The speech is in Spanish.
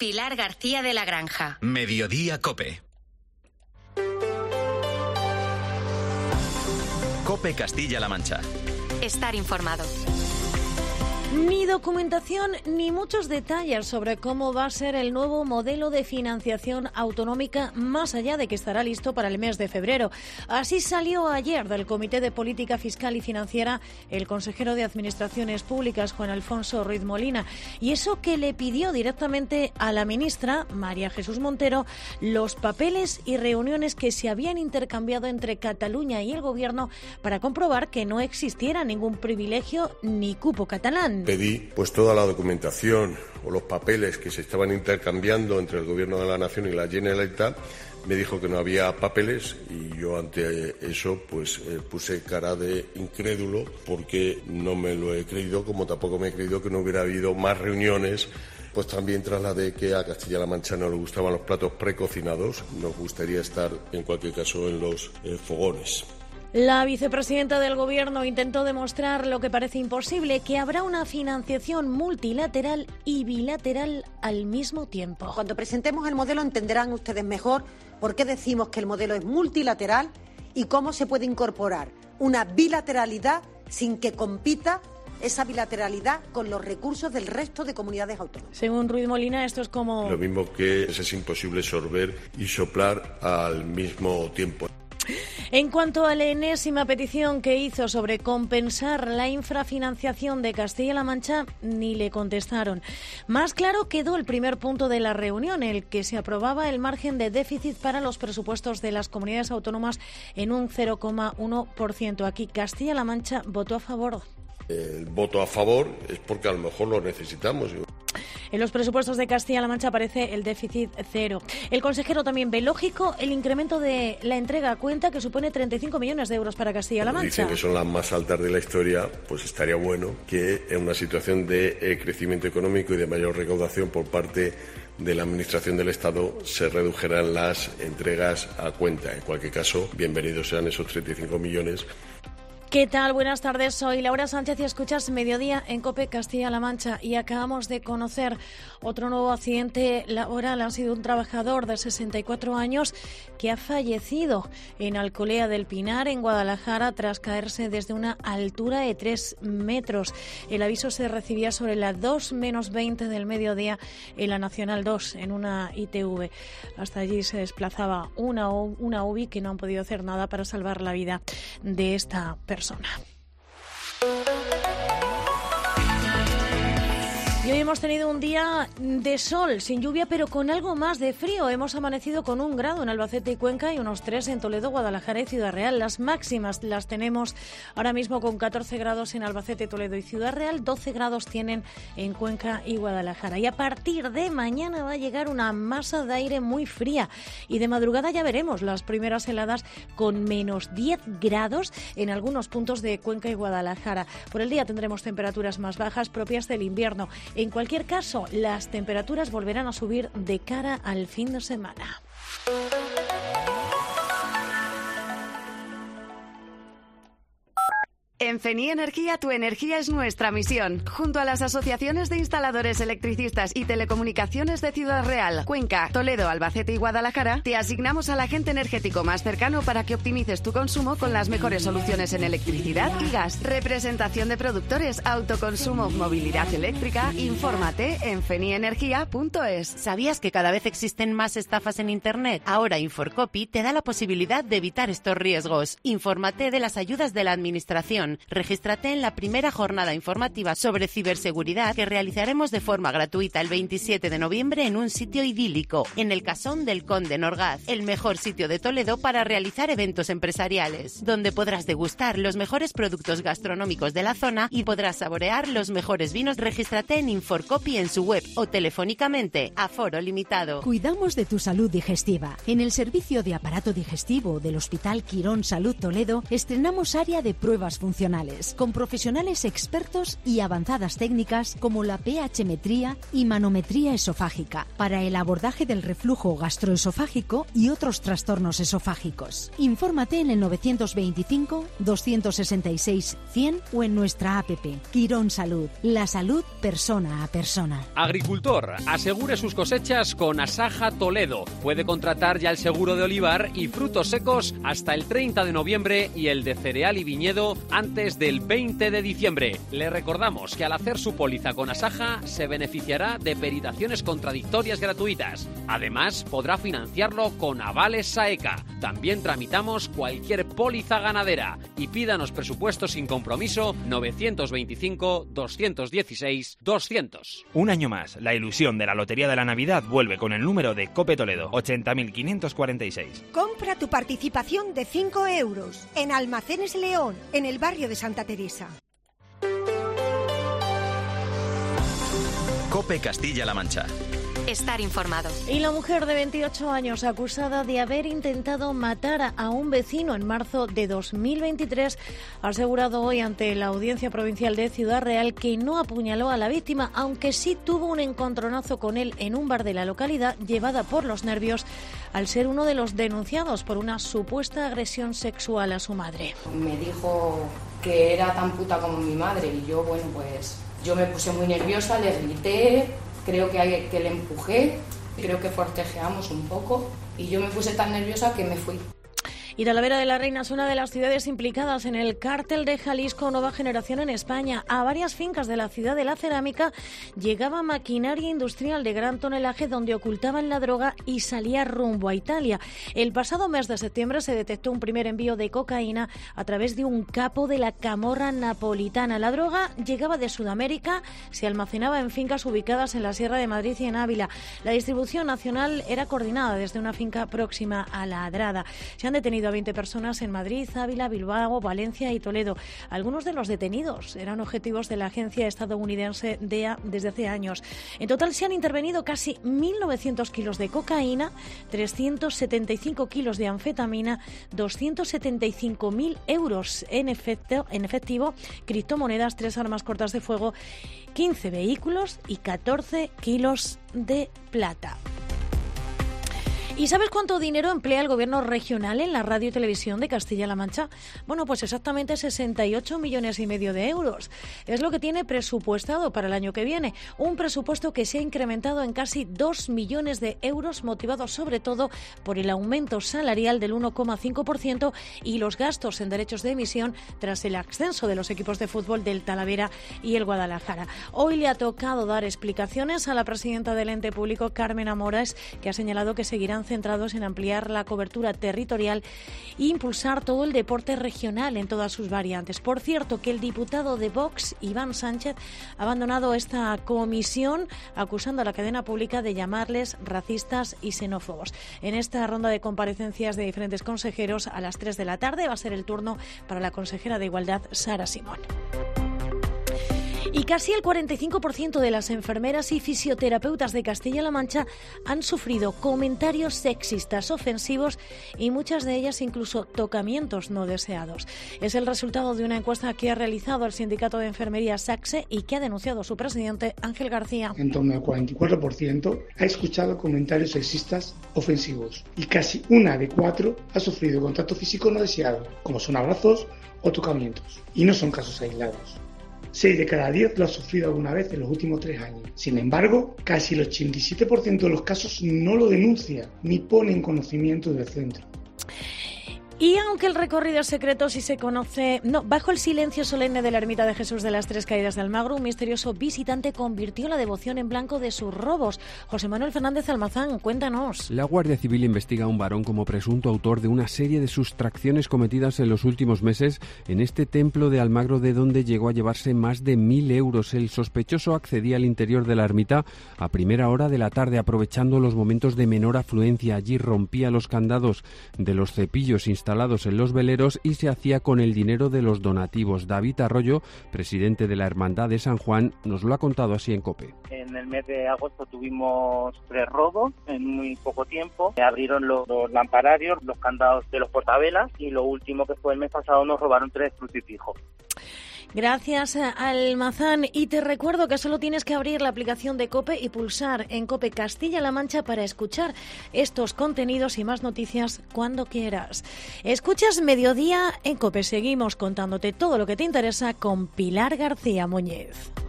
Pilar García de la Granja. Mediodía COPE. COPE Castilla-La Mancha. Estar informado. Ni documentación ni muchos detalles sobre cómo va a ser el nuevo modelo de financiación autonómica, más allá de que estará listo para el mes de febrero. Así salió ayer del Comité de Política Fiscal y Financiera el consejero de Administraciones Públicas, Juan Alfonso Ruiz Molina, y eso que le pidió directamente a la ministra, María Jesús Montero, los papeles y reuniones que se habían intercambiado entre Cataluña y el Gobierno para comprobar que no existiera ningún privilegio ni cupo catalán. Pedí pues toda la documentación o los papeles que se estaban intercambiando entre el Gobierno de la Nación y la Generalitat. Me dijo que no había papeles y yo ante eso pues puse cara de incrédulo, porque no me lo he creído, como tampoco me he creído que no hubiera habido más reuniones. Pues también trasladé que a Castilla-La Mancha no le gustaban los platos precocinados, nos gustaría estar en cualquier caso en los fogones. La vicepresidenta del Gobierno intentó demostrar lo que parece imposible, que habrá una financiación multilateral y bilateral al mismo tiempo. Cuando presentemos el modelo entenderán ustedes mejor por qué decimos que el modelo es multilateral y cómo se puede incorporar una bilateralidad sin que compita esa bilateralidad con los recursos del resto de comunidades autónomas. Según Ruiz Molina, esto es como... Lo mismo que es imposible sorber y soplar al mismo tiempo. En cuanto a la enésima petición que hizo sobre compensar la infrafinanciación de Castilla-La Mancha, ni le contestaron. Más claro quedó el primer punto de la reunión, el que se aprobaba el margen de déficit para los presupuestos de las comunidades autónomas en un 0,1%. Aquí Castilla-La Mancha votó a favor. El voto a favor es porque a lo mejor lo necesitamos. En los presupuestos de Castilla-La Mancha aparece el déficit cero. El consejero también ve lógico el incremento de la entrega a cuenta, que supone 35 millones de euros para Castilla-La Mancha. Dicen que son las más altas de la historia, pues estaría bueno que en una situación de crecimiento económico y de mayor recaudación por parte de la Administración del Estado se redujeran las entregas a cuenta. En cualquier caso, bienvenidos sean esos 35 millones. ¿Qué tal? Buenas tardes, soy Laura Sánchez y escuchas Mediodía en COPE Castilla-La Mancha, y acabamos de conocer otro nuevo accidente laboral. Ha sido un trabajador de 64 años que ha fallecido en Alcolea del Pinar, en Guadalajara, tras caerse desde una altura de 3 metros. El aviso se recibía sobre las 2:20 del mediodía en la Nacional 2, en una ITV. Hasta allí se desplazaba una UBI que no han podido hacer nada para salvar la vida de esta persona. Y hoy hemos tenido un día de sol, sin lluvia, pero con algo más de frío. Hemos amanecido con 1 grado en Albacete y Cuenca y unos 3 en Toledo, Guadalajara y Ciudad Real. Las máximas las tenemos ahora mismo con 14 grados en Albacete, Toledo y Ciudad Real, 12 grados tienen en Cuenca y Guadalajara. Y a partir de mañana va a llegar una masa de aire muy fría y de madrugada ya veremos las primeras heladas con menos 10 grados en algunos puntos de Cuenca y Guadalajara. Por el día tendremos temperaturas más bajas propias del invierno. En cualquier caso, las temperaturas volverán a subir de cara al fin de semana. En Feni Energía, tu energía es nuestra misión. Junto a las asociaciones de instaladores, electricistas y telecomunicaciones de Ciudad Real, Cuenca, Toledo, Albacete y Guadalajara, te asignamos al agente energético más cercano para que optimices tu consumo con las mejores soluciones en electricidad y gas. Representación de productores, autoconsumo, movilidad eléctrica. Infórmate en fenienergia.es. ¿Sabías que cada vez existen más estafas en Internet? Ahora Inforcopy te da la posibilidad de evitar estos riesgos. Infórmate de las ayudas de la Administración. Regístrate en la primera jornada informativa sobre ciberseguridad que realizaremos de forma gratuita el 27 de noviembre en un sitio idílico, en el Casón del Conde en Orgaz, el mejor sitio de Toledo para realizar eventos empresariales, donde podrás degustar los mejores productos gastronómicos de la zona y podrás saborear los mejores vinos. Regístrate en Inforcopy en su web o telefónicamente, aforo limitado. Cuidamos de tu salud digestiva. En el servicio de aparato digestivo del Hospital Quirón Salud Toledo estrenamos área de pruebas funcionales funcionales, con profesionales expertos y avanzadas técnicas como la pH-metría y manometría esofágica, para el abordaje del reflujo gastroesofágico y otros trastornos esofágicos. Infórmate en el 925 266 100 o en nuestra app. Quirón Salud, la salud persona a persona. Agricultor, asegure sus cosechas con Asaja Toledo. Puede contratar ya el seguro de olivar y frutos secos hasta el 30 de noviembre y el de cereal y viñedo antes del 20 de diciembre. Le recordamos que al hacer su póliza con Asaja se beneficiará de peritaciones contradictorias gratuitas. Además, podrá financiarlo con avales SAECA. También tramitamos cualquier póliza ganadera y pídanos presupuesto sin compromiso 925 216 200. Un año más, la ilusión de la Lotería de la Navidad vuelve con el número de Cope Toledo, 80.546. Compra tu participación de 5 euros en Almacenes León, en el barrio de Santa Teresa. Cope Castilla-La Mancha. Estar informado. Y la mujer de 28 años acusada de haber intentado matar a un vecino en marzo de 2023 ha asegurado hoy ante la Audiencia Provincial de Ciudad Real que no apuñaló a la víctima, aunque sí tuvo un encontronazo con él en un bar de la localidad, llevada por los nervios al ser uno de los denunciados por una supuesta agresión sexual a su madre. Me dijo que era tan puta como mi madre y yo, bueno, pues yo me puse muy nerviosa, le grité. Creo que le empujé, creo que forcejeamos un poco y yo me puse tan nerviosa que me fui. Y Talavera de la Reina es una de las ciudades implicadas en el cártel de Jalisco Nueva Generación en España. A varias fincas de la ciudad de la cerámica llegaba maquinaria industrial de gran tonelaje donde ocultaban la droga y salía rumbo a Italia. El pasado mes de septiembre se detectó un primer envío de cocaína a través de un capo de la Camorra napolitana. La droga llegaba de Sudamérica, se almacenaba en fincas ubicadas en la Sierra de Madrid y en Ávila. La distribución nacional era coordinada desde una finca próxima a La Adrada. Se han detenido a 20 personas en Madrid, Ávila, Bilbao, Valencia y Toledo. Algunos de los detenidos eran objetivos de la agencia estadounidense DEA desde hace años. En total se han intervenido casi 1.900 kilos de cocaína, 375 kilos de anfetamina, 275.000 euros en efectivo, criptomonedas, 3 armas cortas de fuego, 15 vehículos y 14 kilos de plata. ¿Y sabes cuánto dinero emplea el gobierno regional en la radio y televisión de Castilla-La Mancha? Bueno, pues exactamente 68,5 millones de euros. Es lo que tiene presupuestado para el año que viene. Un presupuesto que se ha incrementado en casi 2 millones de euros, motivado sobre todo por el aumento salarial del 1,5% y los gastos en derechos de emisión tras el ascenso de los equipos de fútbol del Talavera y el Guadalajara. Hoy le ha tocado dar explicaciones a la presidenta del ente público, Carmen Amores, que ha señalado que seguirán centrados en ampliar la cobertura territorial e impulsar todo el deporte regional en todas sus variantes. Por cierto, que el diputado de Vox, Iván Sánchez, ha abandonado esta comisión acusando a la cadena pública de llamarles racistas y xenófobos. En esta ronda de comparecencias de diferentes consejeros, a las 3 de la tarde va a ser el turno para la consejera de Igualdad, Sara Simón. Y casi el 45% de las enfermeras y fisioterapeutas de Castilla-La Mancha han sufrido comentarios sexistas ofensivos y muchas de ellas incluso tocamientos no deseados. Es el resultado de una encuesta que ha realizado el sindicato de enfermería SACSE y que ha denunciado su presidente, Ángel García. En torno al 44% ha escuchado comentarios sexistas ofensivos y casi 1 de 4 ha sufrido contacto físico no deseado, como son abrazos o tocamientos. Y no son casos aislados. 6 de cada 10 lo ha sufrido alguna vez en los últimos 3 años. Sin embargo, casi el 87% de los casos no lo denuncia ni pone en conocimiento del centro. Y aunque el recorrido es secreto, sí se conoce... bajo el silencio solemne de la ermita de Jesús de las Tres Caídas de Almagro, un misterioso visitante convirtió la devoción en blanco de sus robos. José Manuel Fernández Almazán, cuéntanos. La Guardia Civil investiga a un varón como presunto autor de una serie de sustracciones cometidas en los últimos meses en este templo de Almagro, de donde llegó a llevarse más de 1.000 euros. El sospechoso accedía al interior de la ermita a primera hora de la tarde, aprovechando los momentos de menor afluencia. Allí rompía los candados de los cepillos instalados en los veleros y se hacía con el dinero de los donativos. David Arroyo, presidente de la Hermandad de San Juan, nos lo ha contado así en COPE. En el mes de agosto tuvimos 3 robos en muy poco tiempo. Abrieron los lampararios, los candados de los portavelas y lo último que fue el mes pasado nos robaron 3 crucifijos. Gracias, Almazán. Y te recuerdo que solo tienes que abrir la aplicación de COPE y pulsar en COPE Castilla-La Mancha para escuchar estos contenidos y más noticias cuando quieras. Escuchas Mediodía en COPE. Seguimos contándote todo lo que te interesa con Pilar García Muñiz.